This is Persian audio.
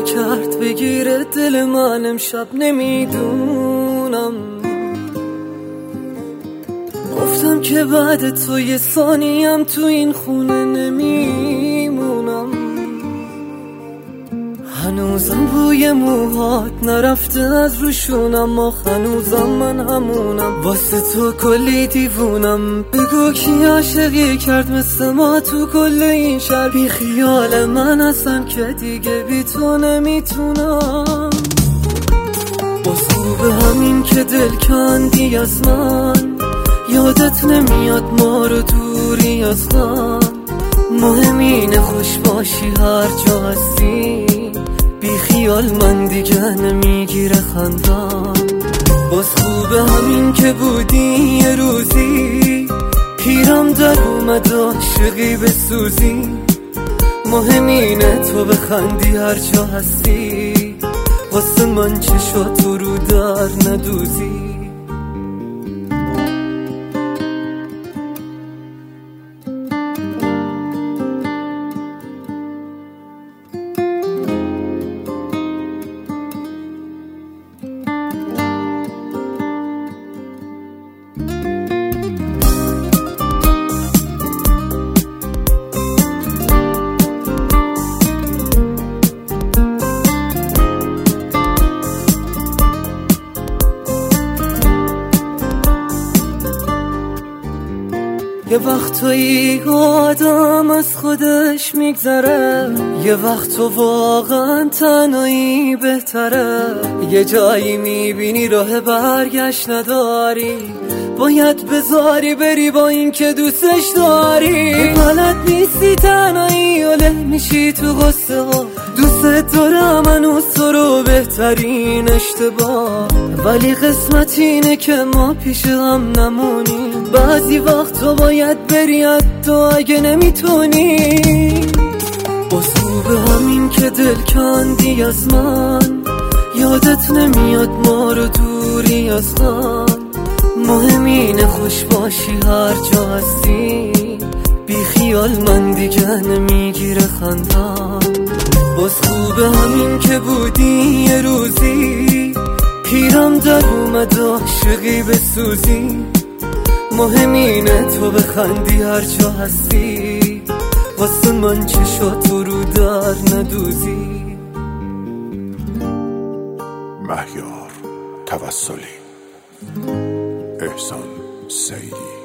کرد بگیره دل من امشب نمیدونم. گفتم که بعد تو یه ثانیم تو این خونه نمیمونم. هنوزم بوی موهات نرفته از روشونم، اما هنوزم من همونم، واسه تو کلی دیوونم. بگو کی عاشقی کرد مثل ما تو کل این شهر، بی خیال من هستم که دیگه بی تو نمیتونم. باز خوبه همین که دل کندی از من، یادت نمیاد ما رو دوری اصلا. مهم اینه خوش باشی هر جا هستی، بی خیال من دیگه نمیگیره خندم. باز خوبه همین که بودی یه روزی، پیرم در اومد عاشقی بسوزی. مهم اینه تو بخندی هر جا هستی، واسه من چشاتو رو در ندوزی. یه وقتایی آدم از خودش میگذره، یه وقت تو واقعا تنهایی بهتره. یه جایی میبینی راه برگشت نداری، باید بذاری بری با این که دوستش داری. بلد نیستی تنهایی و له میشی تو غصه ها، دوست دارم هنوز تو رو بهترین اشتباه. ولی قسمت اینه که ما پیش هم نمونیم، بعضی وقت تو باید بری حتی اگه نمیتونی. باز خوبه همین که دل کندی از من، یادت نمیاد ما رو دوری از هم. مهم اینه خوش باشی هر جا هستی، بی خیال من دیگه نمیگیره خندم. باز خوبه همین که بودی یه روزی، پیرم در اومد عاشقی بسوزی. مهم اینه تو بخندی هر جا هستی، واسه من چشاتو رو در ندوزی. مهیار توسلی، احسان سیدی.